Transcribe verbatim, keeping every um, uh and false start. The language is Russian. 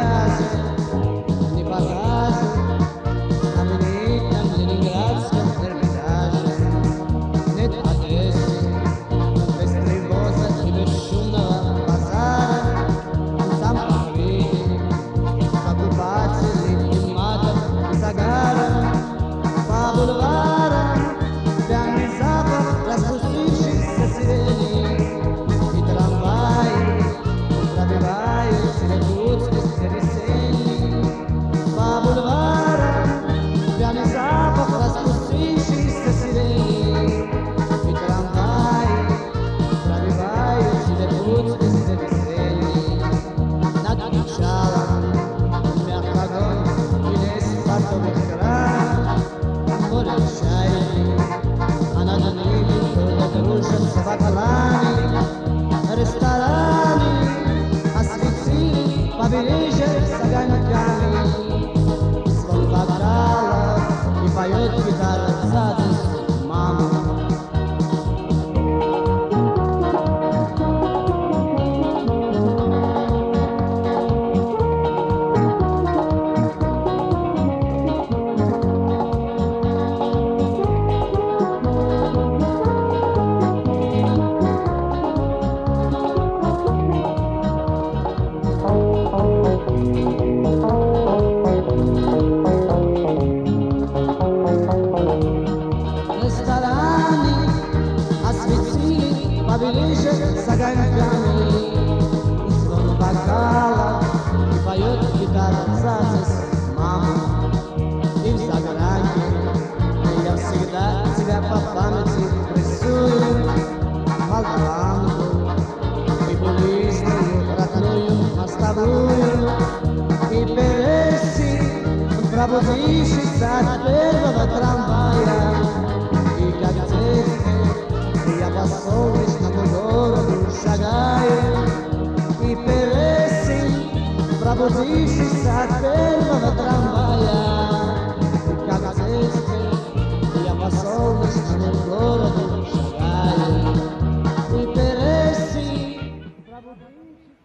рассказы, не показы на знаменитом ленинградском Эрмитаже. Нет Одессы без привоза и без шумного базара. Сам покрытый покупателей и матов и загаром. По бульварам пьяный запах распустившихся сирени, и трамваи пробивают сиротутских весенний. По бульварам пьяный запах распустившихся сирени, и трамваи пробивают сиротутских весенний. Над причалом мягко огонь и лес портовых кранов, море чайки, а над ними только кружатся бакланы. Рестораны осветили побережье с огоньками. Звон бокалов и поет гитара сзади маму. Рестораны осветили побережье с огоньками. Звон бокалов и поет гитара сзади маму. И в загранке я всегда тебя по памяти рисую. Молдаванку и булистую родную мостовую. И Пересси, пробудившийся от первого трамвая. И как детство я по солнечному городу шагаю. И Пересси, пробудившийся от первого трамвая. И как детство я по солнечному городу шагаю. И Пересси, пробудившийся